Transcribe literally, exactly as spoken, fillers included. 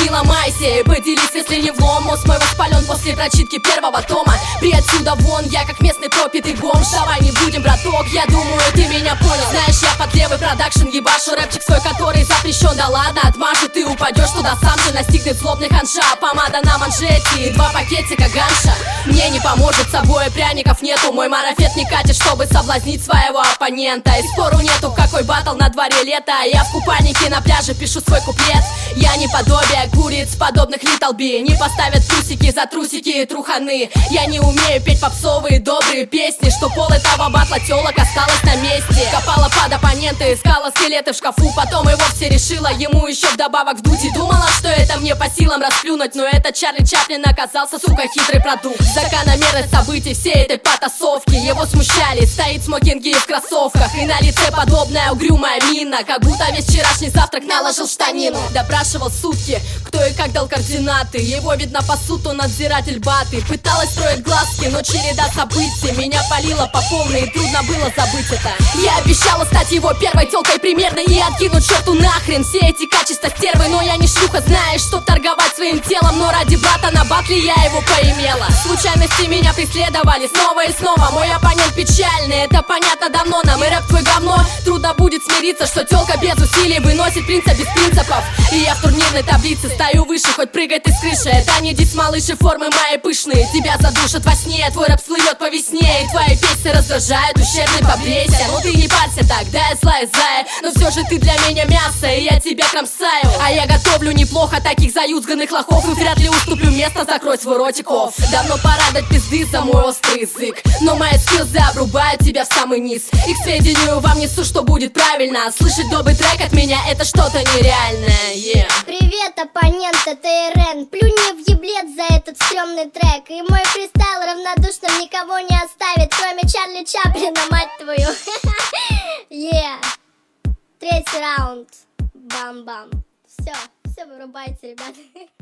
не ломайся и поделись, если не влом. Мозг мой воспален после прочитки первого тома. При отсюда вон, я как местный пропитый бомж. Давай не будем, браток, я думаю, ты меня понял. Знаешь, я под левый продакшн ебашу рэпчик свой, который запрещен. Да ладно, отмажет, ты упадешь туда сам же. Настигнет злобный ханша, помада на манжете и два пакетика ганша. Мне не поможет, с собой пряников нету. Мой марафет не катит, чтобы соблазнить своего оппонента. И спору нету, какой батл на дворе лето. Я в купальнике на пляже пишу свой куплет. Я не подобие куриц, подобных Little B. Не поставят плюсики за трусики и труханы. Я не умею петь попсовые добрые песни, что пол этого батла тёлок осталось на месте. Копала под оппонента, искала скелеты в шкафу. Потом и вовсе решила ему еще вдобавок вдуть. И думала, что это мне по силам расплюнуть. Но это Чарли Чаплин оказался, сука, хитрый продукт. Закономерность событий всей этой потасовки его смущали. Стоит в смокинге и в кроссовках, и на лице подобная угрюмая мина, как будто весь вчерашний завтрак наложил штанину. Допрашивал сутки, кто и как дал координаты. Его видно по суту надзиратель баты. Пыталась строить глазки, но череда событий меня палила по полной, и трудно было забыть это. Я обещала стать его первой тёлкой примерно и откинуть черту нахрен все эти качества стервы. Но я не шлюха, знаешь, чтоб торговать своим телом. Но ради брата на батле я его поимела. Случайности меня преследовали снова и снова. Мой оппонент печальный, это понятно давно. Нам и рэп твой говно. Трудно будет смириться, что тёлка без усилий выносит принца без принципов. И я в турнирной таблице стою выше, хоть прыгай ты с крыши. Это не дис, малыши, формы мои пышные. Тебя задушат во сне, твой рэп всплывет по весне. И твои песни раздражают, ущербный побрейся. Ну ты не парься так, да я злая зая. Но все же ты для меня мясо, и я тебя кромсаю. А я готовлю неплохо таких заюзганных лохов. И вряд ли уступлю место, закрой свой ротик офф. Давно пора дать пизды за мой острый язык. Но мои скиллзы обрубают тебя в самый низ. И к сведению вам несу, что будет правильно. Слышать добрый трек от меня это что-то нереальное, yeah. Привет, оппонент, это Ирен. Плюнь мне в еблет за этот стрёмный трек. И мой фристайл равнодушным никого не оставит, кроме Чарли Чаплина, мать твою. Yeah. Третий раунд. Бам-бам. Все, все вырубайте, ребята.